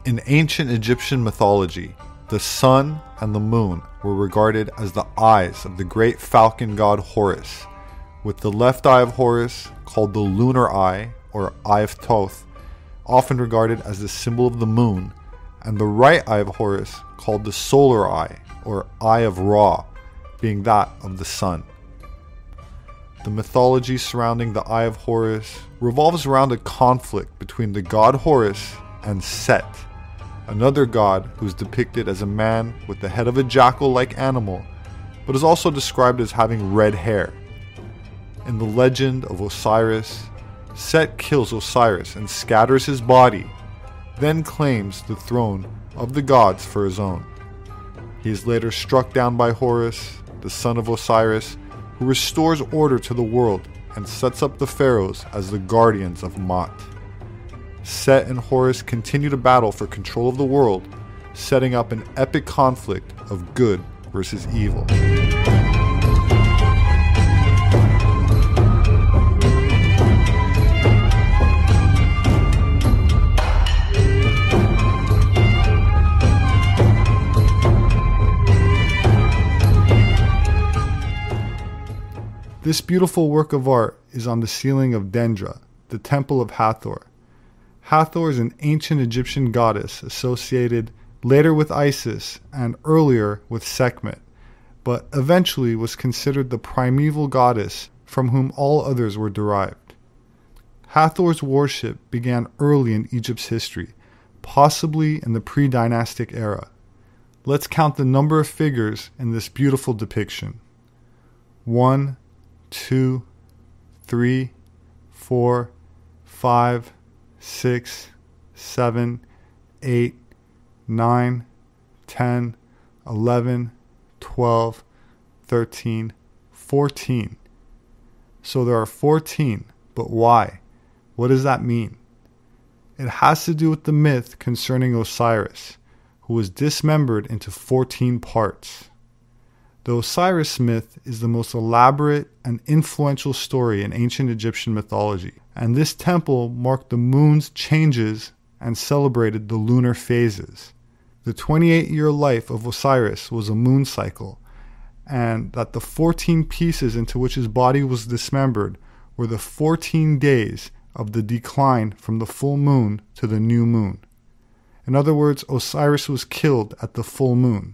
In ancient Egyptian mythology, the sun and the moon were regarded as the eyes of the great falcon god Horus, with the left eye of Horus, called the lunar eye or eye of Thoth, often regarded as the symbol of the moon, and the right eye of Horus, called the solar eye or eye of Ra, being that of the sun. The mythology surrounding the eye of Horus revolves around a conflict between the god Horus and Set, another god who is depicted as a man with the head of a jackal-like animal, but is also described as having red hair. In the legend of Osiris, Set kills Osiris and scatters his body, then claims the throne of the gods for his own. He is later struck down by Horus, the son of Osiris, who restores order to the world and sets up the pharaohs as the guardians of Maat. Set and Horus continue to battle for control of the world, setting up an epic conflict of good versus evil. This beautiful work of art is on the ceiling of Dendra, the temple of Hathor. Hathor is an ancient Egyptian goddess associated later with Isis and earlier with Sekhmet, but eventually was considered the primeval goddess from whom all others were derived. Hathor's worship began early in Egypt's history, possibly in the pre-dynastic era. Let's count the number of figures in this beautiful depiction. 1, 2, 3, 4, 5, 6, 7, 8, 9, 10, 11, 12, 13, 14. So there are 14, but why? What does that mean? It has to do with the myth concerning Osiris, who was dismembered into 14 parts. The Osiris myth is the most elaborate and influential story in ancient Egyptian mythology, and this temple marked the moon's changes and celebrated the lunar phases. The 28-year life of Osiris was a moon cycle, and that the 14 pieces into which his body was dismembered were the 14 days of the decline from the full moon to the new moon. In other words, Osiris was killed at the full moon.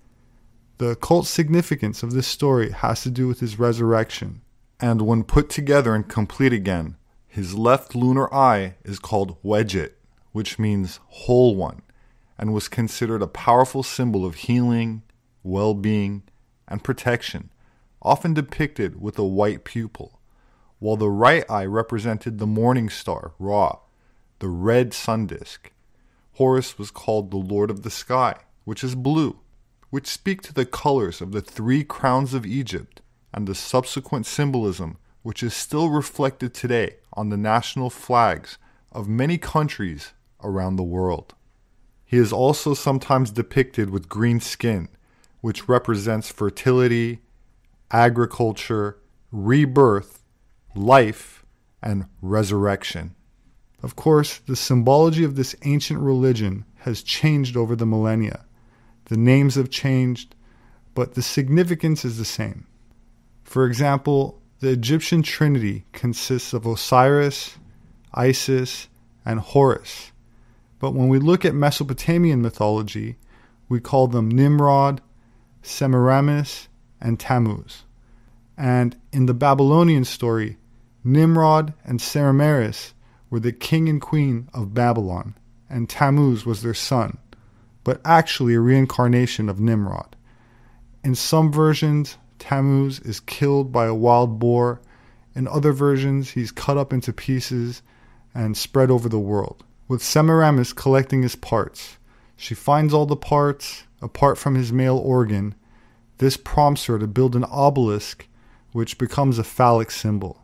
The occult significance of this story has to do with his resurrection, and when put together and complete again, his left lunar eye is called Wedget, which means whole one, and was considered a powerful symbol of healing, well-being, and protection, often depicted with a white pupil, while the right eye represented the morning star, Ra, the red sun disk. Horus was called the Lord of the Sky, which is blue, which speak to the colors of the 3 crowns of Egypt and the subsequent symbolism which is still reflected today on the national flags of many countries around the world. He is also sometimes depicted with green skin, which represents fertility, agriculture, rebirth, life, and resurrection. Of course, the symbology of this ancient religion has changed over the millennia. The names have changed, but the significance is the same. For example, the Egyptian Trinity consists of Osiris, Isis, and Horus. But when we look at Mesopotamian mythology, we call them Nimrod, Semiramis, and Tammuz. And in the Babylonian story, Nimrod and Semiramis were the king and queen of Babylon, and Tammuz was their son, but actually a reincarnation of Nimrod. In some versions, Tammuz is killed by a wild boar. In other versions, he's cut up into pieces and spread over the world, with Semiramis collecting his parts. She finds all the parts, apart from his male organ. This prompts her to build an obelisk, which becomes a phallic symbol.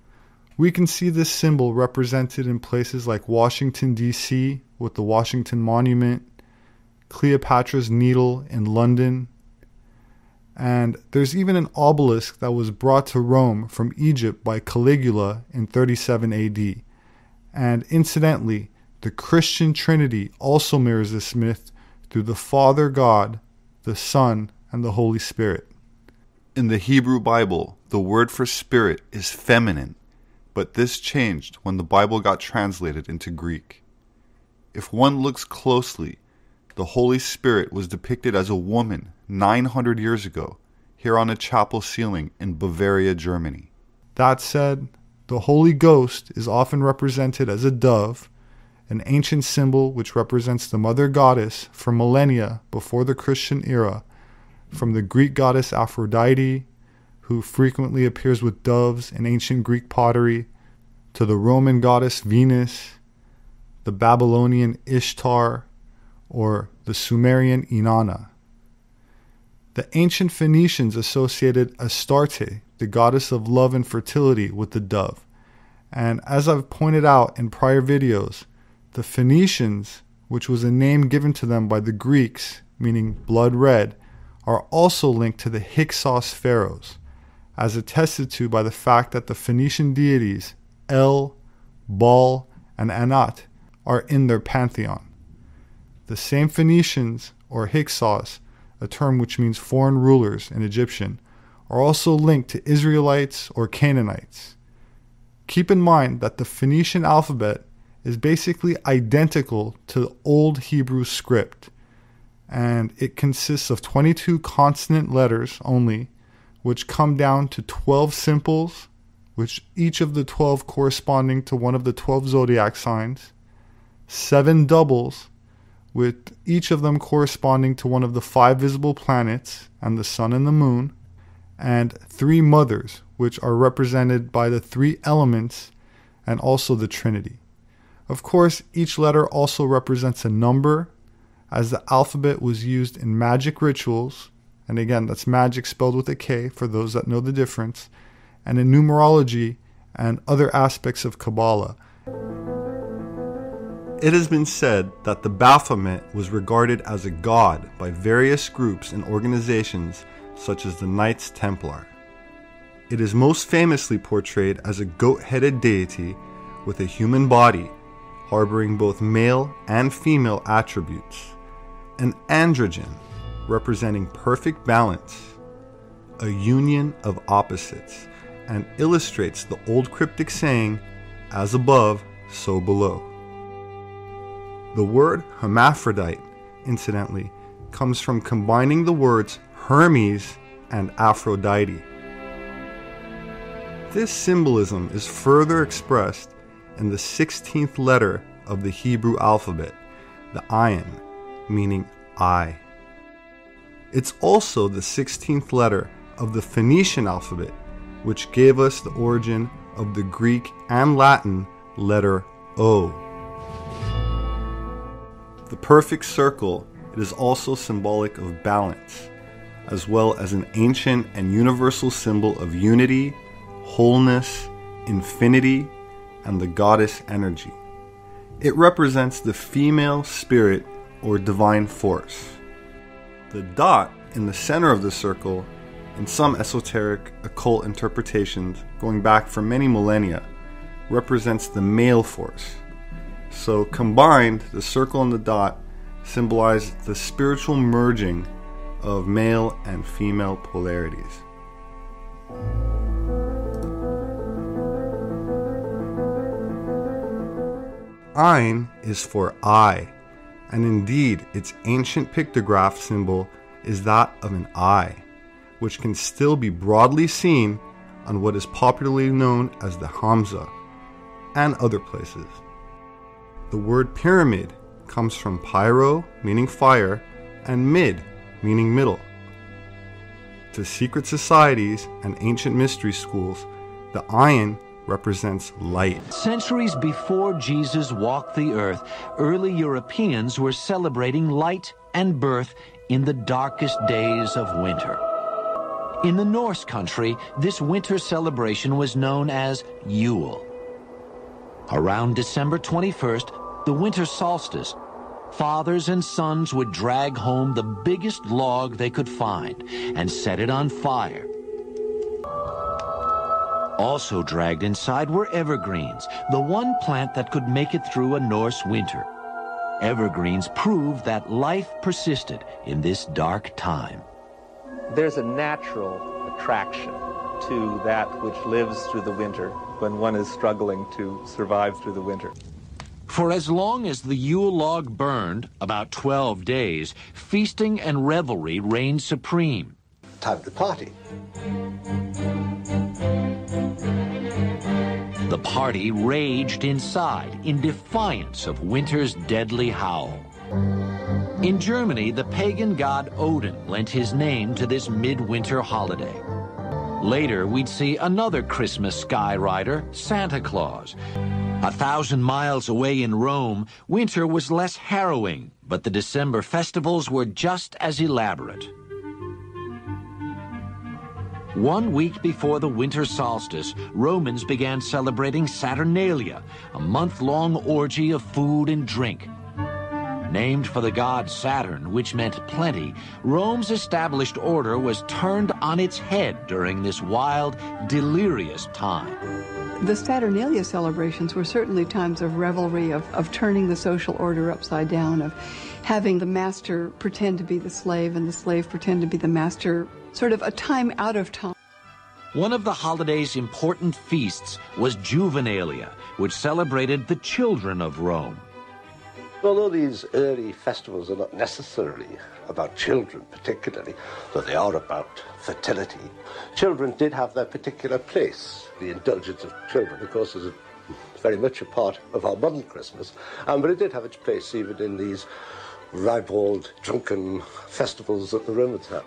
We can see this symbol represented in places like Washington, D.C., with the Washington Monument, Cleopatra's Needle in London, and there's even an obelisk that was brought to Rome from Egypt by Caligula in 37 AD. And incidentally, The Christian Trinity also mirrors this myth through the Father God, the Son, and the Holy Spirit. In the Hebrew Bible, the word for spirit is feminine, but this changed when the Bible got translated into Greek. If one looks closely, the Holy Spirit was depicted as a woman 900 years ago here on a chapel ceiling in Bavaria, Germany. That said, the Holy Ghost is often represented as a dove, an ancient symbol which represents the mother goddess for millennia before the Christian era, from the Greek goddess Aphrodite, who frequently appears with doves in ancient Greek pottery, to the Roman goddess Venus, the Babylonian Ishtar, or the Sumerian Inanna. The ancient Phoenicians associated Astarte, the goddess of love and fertility, with the dove. And as I've pointed out in prior videos, the Phoenicians, which was a name given to them by the Greeks, meaning blood red, are also linked to the Hyksos pharaohs, as attested to by the fact that the Phoenician deities El, Baal, and Anat are in their pantheon. The same Phoenicians, or Hyksos, a term which means foreign rulers in Egyptian, are also linked to Israelites or Canaanites. Keep in mind that the Phoenician alphabet is basically identical to the Old Hebrew script, and it consists of 22 consonant letters only, which come down to 12 simples, which each of the 12 corresponding to one of the 12 zodiac signs, 7 doubles, with each of them corresponding to one of the 5 visible planets and the sun and the moon, and 3 mothers, which are represented by the 3 elements and also the Trinity. Of course, each letter also represents a number, as the alphabet was used in magic rituals, and again, that's magic spelled with a K for those that know the difference, and in numerology and other aspects of Kabbalah. It has been said that the Baphomet was regarded as a god by various groups and organizations such as the Knights Templar. It is most famously portrayed as a goat-headed deity with a human body, harboring both male and female attributes, an androgen representing perfect balance, a union of opposites, and illustrates the old cryptic saying, as above, so below. The word hermaphrodite, incidentally, comes from combining the words Hermes and Aphrodite. This symbolism is further expressed in the 16th letter of the Hebrew alphabet, the ayin, meaning eye. It's also the 16th letter of the Phoenician alphabet, which gave us the origin of the Greek and Latin letter O. The perfect circle, it is also symbolic of balance, as well as an ancient and universal symbol of unity, wholeness, infinity, and the goddess energy. It represents the female spirit or divine force. The dot in the center of the circle, in some esoteric occult interpretations going back for many millennia, represents the male force. So combined, the circle and the dot symbolize the spiritual merging of male and female polarities. Ayin is for eye, and indeed its ancient pictograph symbol is that of an eye, which can still be broadly seen on what is popularly known as the Hamza and other places. The word pyramid comes from pyro, meaning fire, and mid, meaning middle. To secret societies and ancient mystery schools, the ayin represents light. Centuries before Jesus walked the earth, early Europeans were celebrating light and birth in the darkest days of winter. In the Norse country, this winter celebration was known as Yule. Around December 21st, the winter solstice, fathers and sons would drag home the biggest log they could find and set it on fire. Also dragged inside were evergreens, the one plant that could make it through a Norse winter. Evergreens proved that life persisted in this dark time. There's a natural attraction to that which lives through the winter when one is struggling to survive through the winter. For as long as the Yule log burned, about 12 days, feasting and revelry reigned supreme. Time to party. The party raged inside in defiance of winter's deadly howl. In Germany, the pagan god Odin lent his name to this midwinter holiday. Later, we'd see another Christmas sky rider, Santa Claus. 1,000 miles away in Rome, winter was less harrowing, but the December festivals were just as elaborate. 1 week before the winter solstice, Romans began celebrating Saturnalia, a month-long orgy of food and drink. Named for the god Saturn, which meant plenty, Rome's established order was turned on its head during this wild, delirious time. The Saturnalia celebrations were certainly times of revelry, of turning the social order upside down, of having the master pretend to be the slave and the slave pretend to be the master, sort of a time out of time. One of the holiday's important feasts was Juvenalia, which celebrated the children of Rome. Although these early festivals are not necessarily about children particularly, though they are about fertility, children did have their particular place. The indulgence of children, of course, is very much a part of our modern Christmas, but it did have its place even in these ribald, drunken festivals that the Romans had.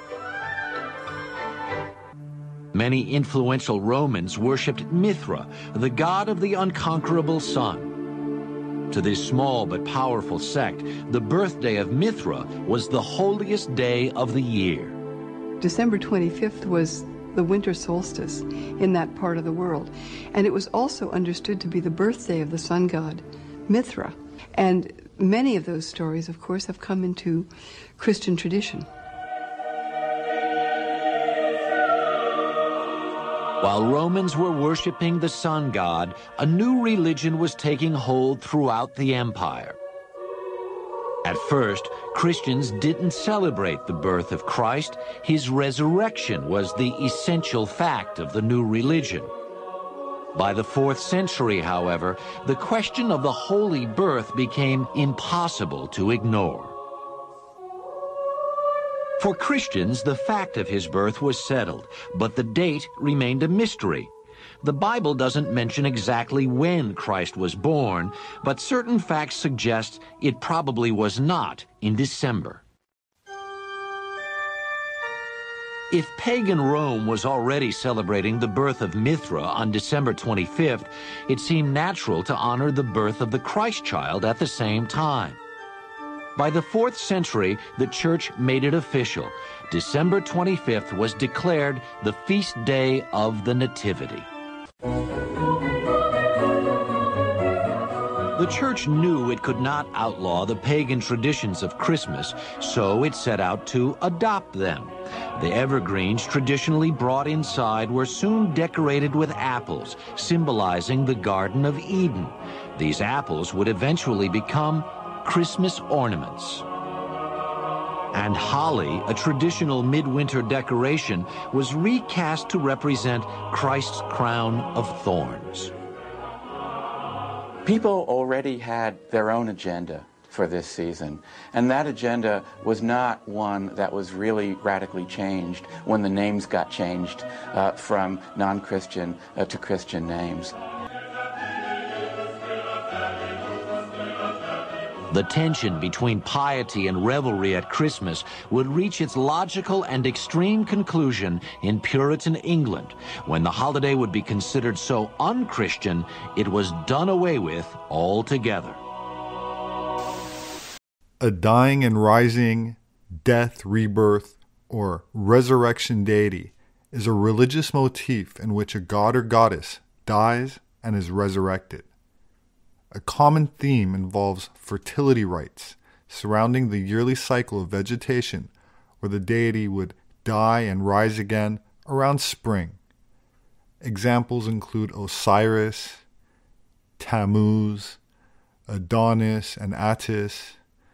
Many influential Romans worshipped Mithra, the god of the unconquerable sun. To this small but powerful sect, the birthday of Mithra was the holiest day of the year. December 25th was the winter solstice in that part of the world, and it was also understood to be the birthday of the sun god, Mithra. And many of those stories, of course, have come into Christian tradition. While Romans were worshiping the sun god, a new religion was taking hold throughout the empire. At first, Christians didn't celebrate the birth of Christ. His resurrection was the essential fact of the new religion. By the 4th century, however, the question of the holy birth became impossible to ignore. For Christians, the fact of his birth was settled, but the date remained a mystery. The Bible doesn't mention exactly when Christ was born, but certain facts suggest it probably was not in December. If pagan Rome was already celebrating the birth of Mithra on December 25th, it seemed natural to honor the birth of the Christ child at the same time. By the 4th century, the Church made it official. December 25th was declared the feast day of the Nativity. The Church knew it could not outlaw the pagan traditions of Christmas, so it set out to adopt them. The evergreens traditionally brought inside were soon decorated with apples, symbolizing the Garden of Eden. These apples would eventually become Christmas ornaments. And holly, a traditional midwinter decoration, was recast to represent Christ's crown of thorns. People already had their own agenda for this season, and that agenda was not one that was really radically changed when the names got changed from non-Christian to Christian names. The tension between piety and revelry at Christmas would reach its logical and extreme conclusion in Puritan England, when the holiday would be considered so un-Christian it was done away with altogether. A dying and rising, death, rebirth, or resurrection deity is a religious motif in which a god or goddess dies and is resurrected. A common theme involves fertility rites surrounding the yearly cycle of vegetation, where the deity would die and rise again around spring. Examples include Osiris, Tammuz, Adonis and Attis,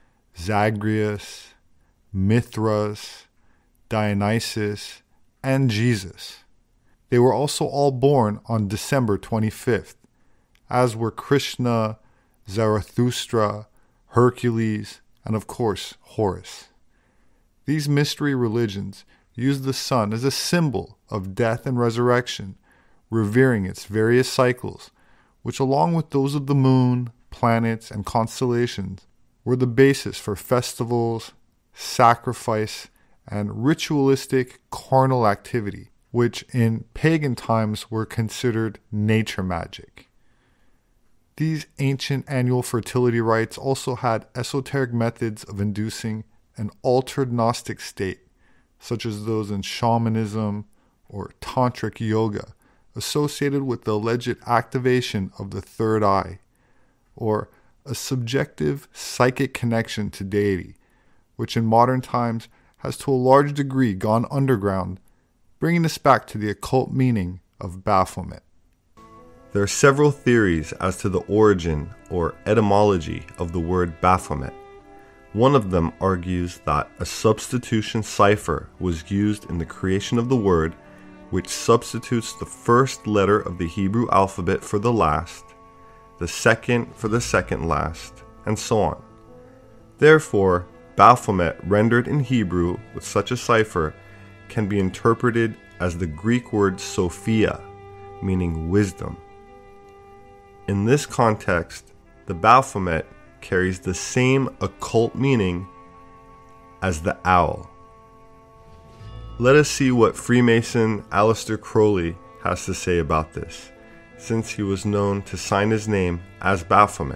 Zagreus, Mithras, Dionysus, and Jesus. They were also all born on December 25th, as were Krishna, Zarathustra, Hercules, and of course Horus. These mystery religions use the sun as a symbol of death and resurrection, revering its various cycles, which along with those of the moon, planets, and constellations were the basis for festivals, sacrifice, and ritualistic carnal activity, which in pagan times were considered nature magic. These ancient annual fertility rites also had esoteric methods of inducing an altered Gnostic state, such as those in shamanism or tantric yoga, associated with the alleged activation of the third eye, or a subjective psychic connection to deity, which in modern times has to a large degree gone underground, bringing us back to the occult meaning of Baphomet. There are several theories as to the origin or etymology of the word Baphomet. One of them argues that a substitution cipher was used in the creation of the word, which substitutes the first letter of the Hebrew alphabet for the last, the second for the second last, and so on. Therefore, Baphomet rendered in Hebrew with such a cipher can be interpreted as the Greek word Sophia, meaning wisdom. In this context, the Baphomet carries the same occult meaning as the owl. Let us see what Freemason Aleister Crowley has to say about this, since he was known to sign his name as Baphomet.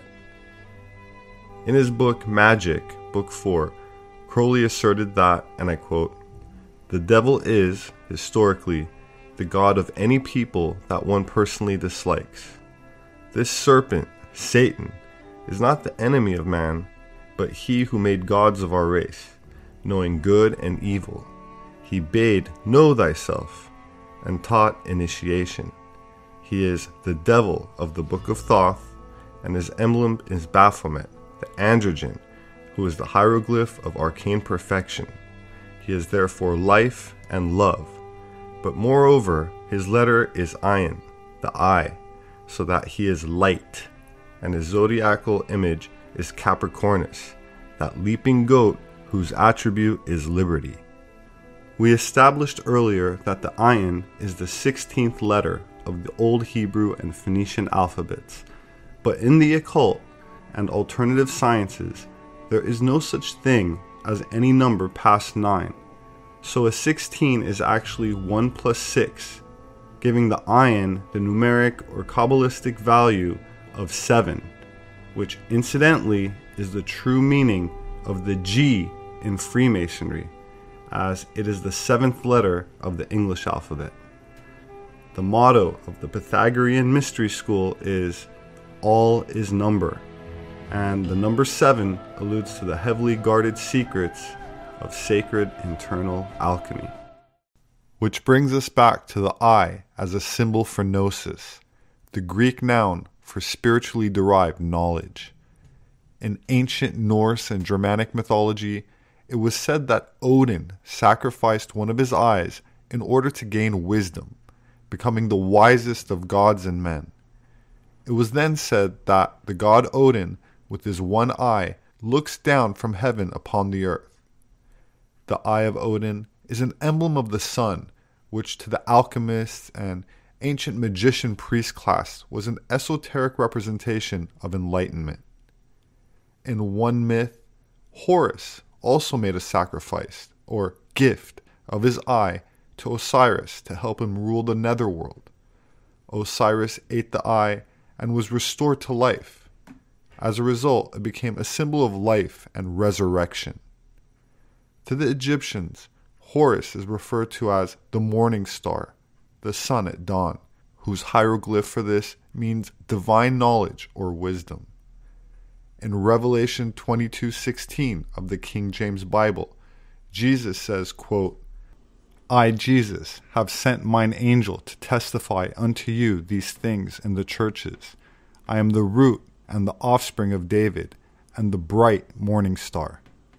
In his book Magic, Book 4, Crowley asserted that, and I quote, "The devil is, historically, the god of any people that one personally dislikes. This serpent, Satan, is not the enemy of man, but he who made gods of our race, knowing good and evil. He bade, know thyself, and taught initiation. He is the devil of the Book of Thoth, and his emblem is Baphomet, the androgen, who is the hieroglyph of arcane perfection. He is therefore life and love. But moreover, his letter is Ayin, the eye, so that he is light, and his zodiacal image is Capricornus, that leaping goat whose attribute is liberty." We established earlier that the Ayin is the 16th letter of the Old Hebrew and Phoenician alphabets, but in the occult and alternative sciences, there is no such thing as any number past 9. So a 16 is actually 1 plus 6, giving the Ayin the numeric or Kabbalistic value of 7, which incidentally is the true meaning of the G in Freemasonry, as it is the 7th letter of the English alphabet. The motto of the Pythagorean Mystery School is, "All is number," and the number 7 alludes to the heavily guarded secrets of sacred internal alchemy. Which brings us back to the eye as a symbol for gnosis, the Greek noun for spiritually derived knowledge. In ancient Norse and Germanic mythology, it was said that Odin sacrificed one of his eyes in order to gain wisdom, becoming the wisest of gods and men. It was then said that the god Odin, with his one eye, looks down from heaven upon the earth. The eye of Odin is an emblem of the sun, which to the alchemists and ancient magician priest class was an esoteric representation of enlightenment. In one myth, Horus also made a sacrifice, or gift, of his eye to Osiris to help him rule the netherworld. Osiris ate the eye and was restored to life. As a result, it became a symbol of life and resurrection. To the Egyptians, Horus is referred to as the morning star, the sun at dawn, whose hieroglyph for this means divine knowledge or wisdom. In Revelation 22:16 of the King James Bible, Jesus says, quote, I, Jesus, have sent mine angel to testify unto you these things in the churches. I am the root and the offspring of David, and the bright morning star.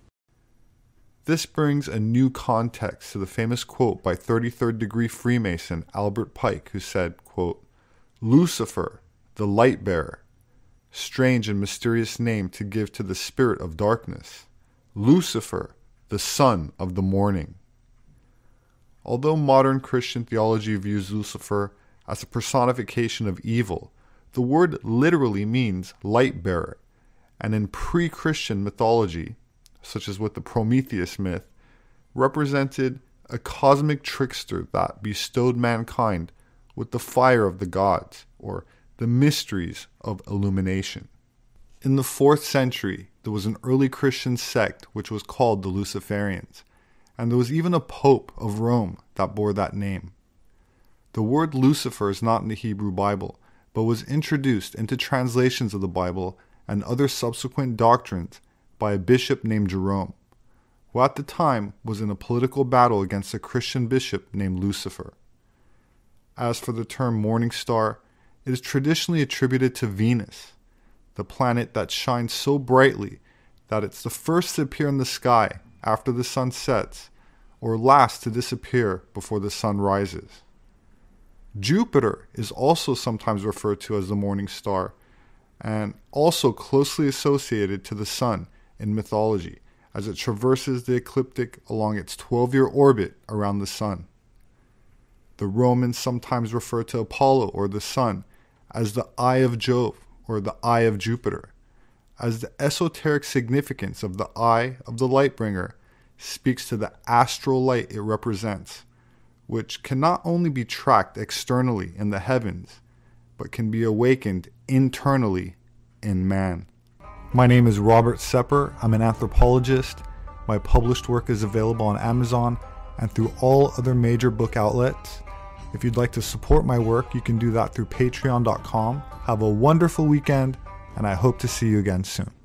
This brings a new context to the famous quote by 33rd degree Freemason Albert Pike, who said, quote, Lucifer, the light bearer, strange and mysterious name to give to the spirit of darkness. Lucifer, the son of the morning. Although modern Christian theology views Lucifer as a personification of evil, the word literally means light bearer, and in pre-Christian mythology, such as with the Prometheus myth, represented a cosmic trickster that bestowed mankind with the fire of the gods, or the mysteries of illumination. In the 4th century, there was an early Christian sect which was called the Luciferians, and there was even a pope of Rome that bore that name. The word Lucifer is not in the Hebrew Bible, but was introduced into translations of the Bible and other subsequent doctrines by a bishop named Jerome, who at the time was in a political battle against a Christian bishop named Lucifer. As for the term morning star, it is traditionally attributed to Venus, the planet that shines so brightly that it's the first to appear in the sky after the sun sets, or last to disappear before the sun rises. Jupiter is also sometimes referred to as the morning star, and also closely associated to the sun in mythology, as it traverses the ecliptic along its 12-year orbit around the sun. The Romans sometimes refer to Apollo, or the sun, as the eye of Jove, or the eye of Jupiter, as the esoteric significance of the eye of the light-bringer speaks to the astral light it represents, which can not only be tracked externally in the heavens, but can be awakened internally in man. My name is Robert Sepper. I'm an anthropologist. My published work is available on Amazon and through all other major book outlets. If you'd like to support my work, you can do that through patreon.com. Have a wonderful weekend, and I hope to see you again soon.